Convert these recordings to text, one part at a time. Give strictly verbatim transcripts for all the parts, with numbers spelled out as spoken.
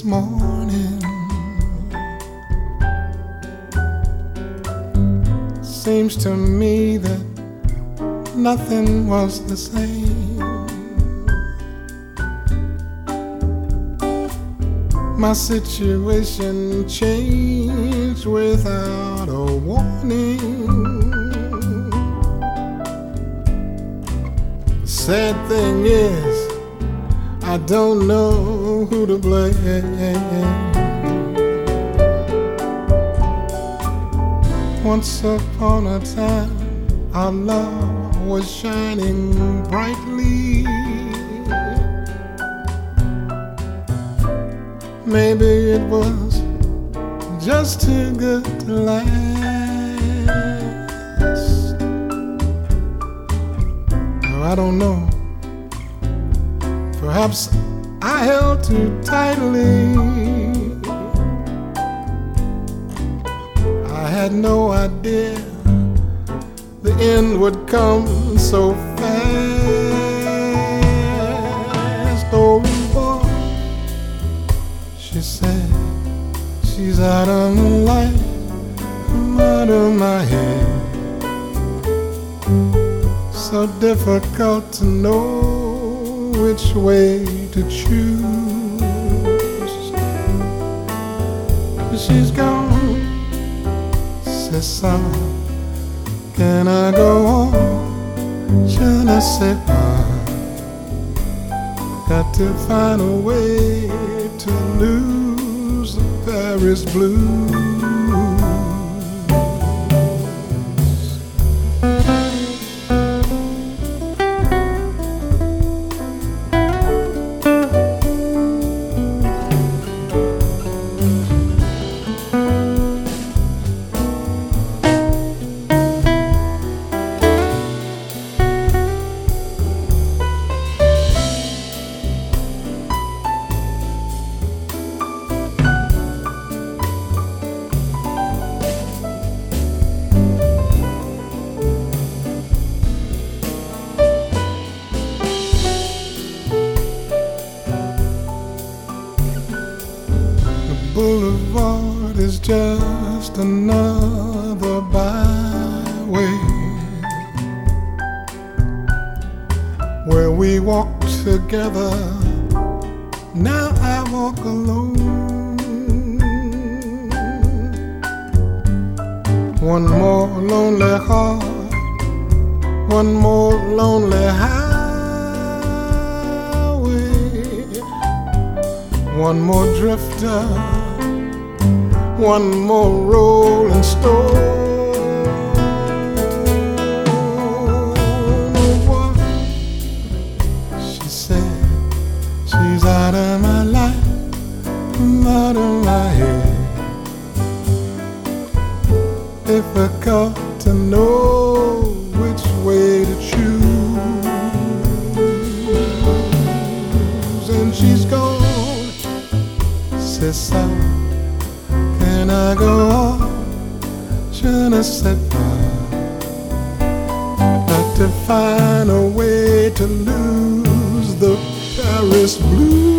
morning. Seems to me that nothing was the same. My situation changed without a warning. The sad thing is, I don't know who to blame. Once upon a time, our love was shining brightly. Maybe it was just too good to last. Oh, I don't know. Perhaps I held too tightly. I had no idea the end would come so fast. Oh boy, she said, she's out of my life, I'm out of my head. So difficult to know which way to choose. She's gone, c'est ça. Can I go on? Je ne sais pas. Got to find a way to lose the Paris blues. Boulevard is just another byway where we walk together. Now I walk alone. One more lonely heart, one more lonely highway, one more drifter, one more rolling stone. She said, she's out of my life, I'm out of my head. Difficult to know which way to choose. And she's gone, c'est ça. Can I go on? Je ne sais pas. Got to find a way to lose the Paris blues.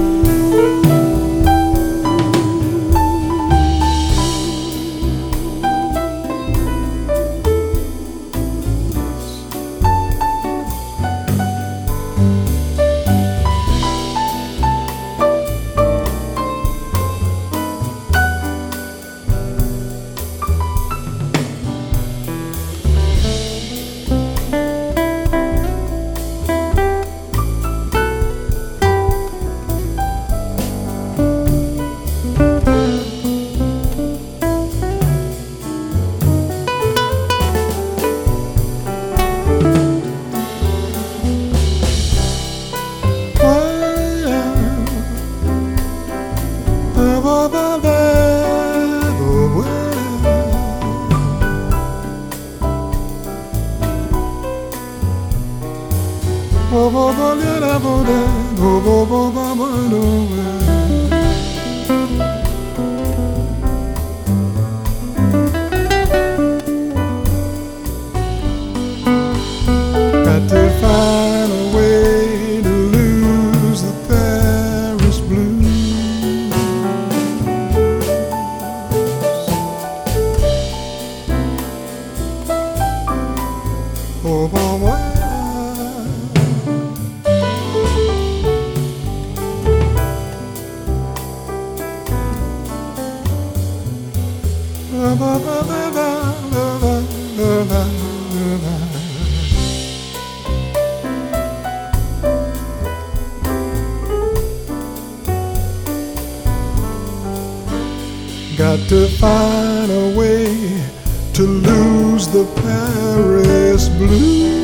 Got to find a way to lose the Paris blues. Got to find a way to lose the Paris blues.